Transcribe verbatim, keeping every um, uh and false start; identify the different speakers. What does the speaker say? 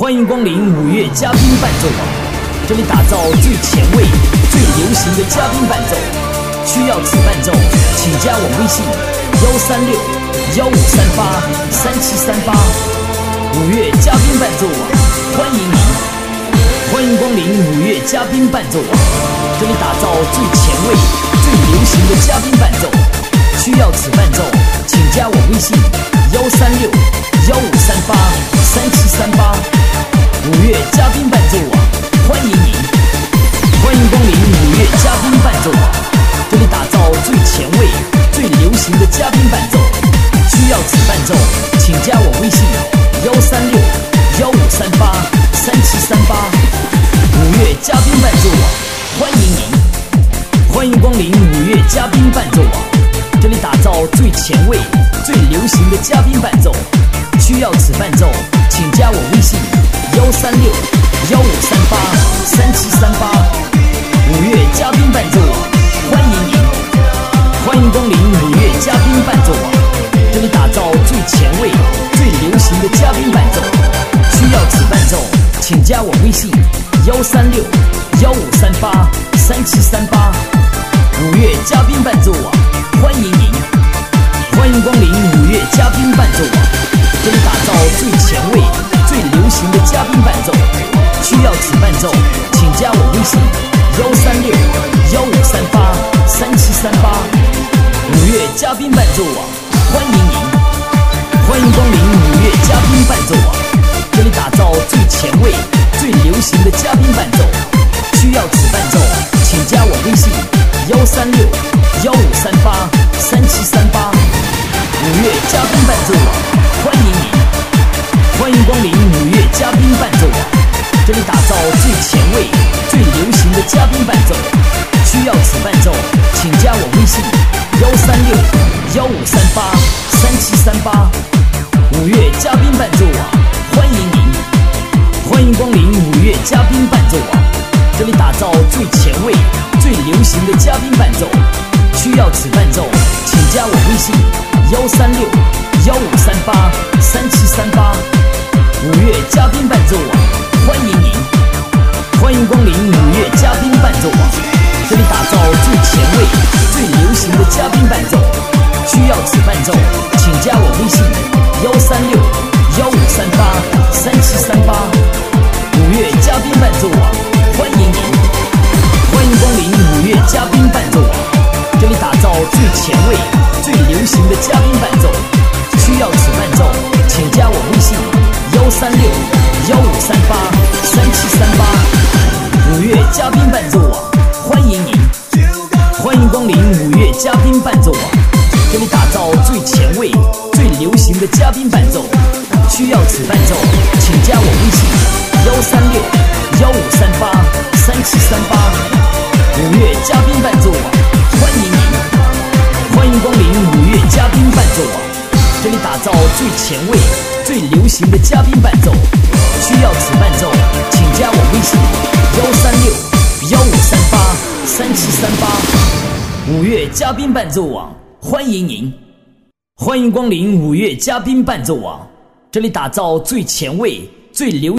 Speaker 1: 欢迎光临五月嘉宾伴奏网，这里打造最前卫、最流行的嘉宾伴奏。需要此伴奏，请加我微信幺三六幺五三八三七三八。五月嘉宾伴奏网，欢迎您！欢迎光临五月嘉宾伴奏网，这里打造最前卫、最流行的嘉宾伴奏。需要此伴奏，请加我微信幺三六幺五三八三七三八。五月嘉宾伴奏网，欢迎您！欢迎光临五月嘉宾伴奏网，这里打造最前卫、最流行的嘉宾伴奏。需要此伴奏，请加我微信幺三六幺五三八三七三八。五月嘉宾伴奏网，欢迎您！欢迎光临五月嘉宾伴奏网，这里打造最前卫、最流行的嘉宾伴奏。需要此伴奏，请加我微信幺三六幺五三八三七三八。五月嘉宾伴奏网，欢迎您！欢迎光临五月嘉宾伴奏网，这里打造最前卫、最流行的嘉宾伴奏。需要此伴奏，请加我微信幺三六幺五三八三七三八。五月嘉宾伴奏网，欢迎您！欢迎光临五月嘉宾伴奏网，这里打造最前卫、最流行的嘉宾伴奏。需要此伴奏，请加我微信幺三六幺五三八三七三八。五月嘉宾伴奏网，欢迎您！欢迎光临五月嘉宾伴奏网，这里打造最前卫、最流行的嘉宾伴奏。需要此伴奏，请加我微信幺三六幺五三八三七三八。五月嘉宾伴奏网，欢迎您！欢迎光临五月嘉宾伴奏网，这里打造最前卫、最流行的嘉宾伴奏。需要此伴奏，请加我微信幺三六幺五三八三七三八。五月嘉宾伴奏网，欢迎您！欢迎光临五月嘉宾伴奏网，这里打造最前卫、最流行的嘉宾伴奏。需要此伴奏，请加我微信幺三六幺五三八三七三八。五月嘉宾伴奏网，欢迎您！欢迎光临五月嘉宾伴奏网，这里打造最前卫、最流行的嘉宾伴奏。需要此伴奏，请加我微信幺三六幺五三八三七三八。五月嘉宾伴奏网，欢迎您！欢迎光临五月嘉宾伴奏网，这里打造最前卫、最流行的嘉宾伴奏。需要此伴奏，请加我微信幺三六幺五三八三七三八。五月嘉宾伴奏网，欢迎您！欢迎光临五月嘉宾伴奏网，这里打造最前卫、最流行的嘉宾伴奏。需要此伴奏，请加我微信幺三六幺五三八三七三八。五月嘉宾伴奏网，欢迎您！欢迎光临五月嘉宾伴奏网，这里打造最前卫、最流行的嘉宾伴奏。需要此伴奏，请加我微信幺三六幺五三八三七三八。五月嘉宾伴奏网，欢迎您！欢迎光临五月嘉宾伴奏网，这里打造最前卫、最流